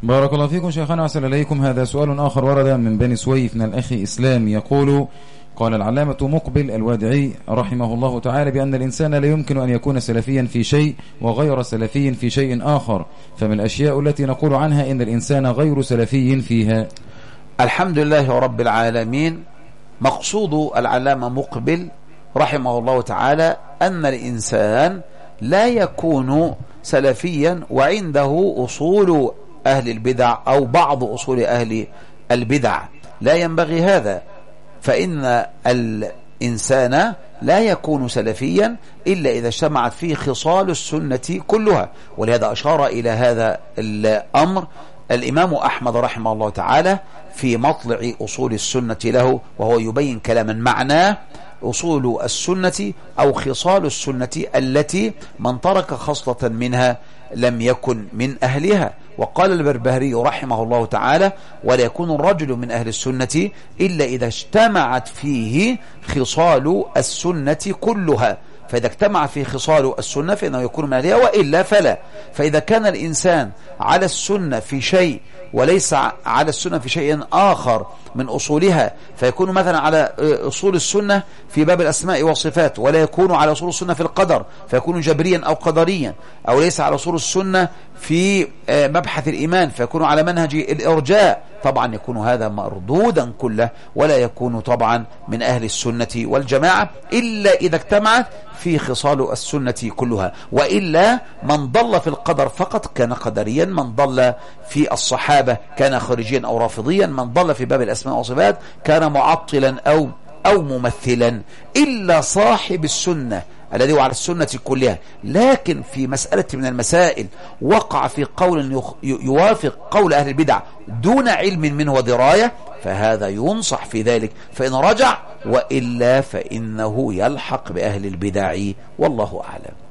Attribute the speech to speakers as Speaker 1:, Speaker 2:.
Speaker 1: بارك الله فيكم شيخنا وأحسن إليكم. هذا سؤال آخر ورد من بني سويف من الأخ إسلام يقول: قال العلامة مقبل الوادعي رحمه الله تعالى بأن الإنسان لا يمكن أن يكون سلفيا في شيء وغير سلفي في شيء آخر، فمن الأشياء التي نقول عنها إن الإنسان غير سلفي فيها.
Speaker 2: الحمد لله رب العالمين. مقصود العلامة مقبل رحمه الله تعالى أن الإنسان لا يكون سلفيا وعنده أصول أهل البدع أو بعض أصول أهل البدع، لا ينبغي هذا، فإن الإنسان لا يكون سلفيا إلا إذا اجتمعت فيه خصال السنة كلها. ولهذا أشار إلى هذا الأمر الإمام أحمد رحمه الله تعالى في مطلع أصول السنة له، وهو يبين كلاما معناه: أصول السنة أو خصال السنة التي من ترك خصلة منها لم يكن من أهلها. وقال البربهاري رحمه الله تعالى: ولا يكون الرجل من أهل السنة إلا إذا اجتمعت فيه خصال السنة كلها. فإذا اجتمع في خصال السنة فإنه يكون من أهلها، وإلا فلا. فإذا كان الإنسان على السنة في شيء وليس على السنة في شيء آخر من أصولها، فيكون مثلا على أصول السنة في باب الأسماء والصفات ولا يكون على أصول السنة في القدر فيكون جبريا أو قدريا، أو ليس على أصول السنة في مبحث الإيمان فيكون على منهج الإرجاء، طبعا يكون هذا مردودا كله، ولا يكون طبعا من أهل السنة والجماعة إلا إذا اجتمعت في خصال السنة كلها. وإلا من ضل في القدر فقط كان قدريا، من ضل في الصحابة كان خارجيا أو رافضيا، من ضل في باب الأسماء والصفات كان معطلا أو ممثلا، إلا صاحب السنة الذي هو على السنة كلها، لكن في مسألة من المسائل وقع في قول يوافق قول أهل البدع دون علم منه ودراية، فهذا ينصح في ذلك فإن رجع، وإلا فإنه يلحق بأهل البدع، والله أعلم.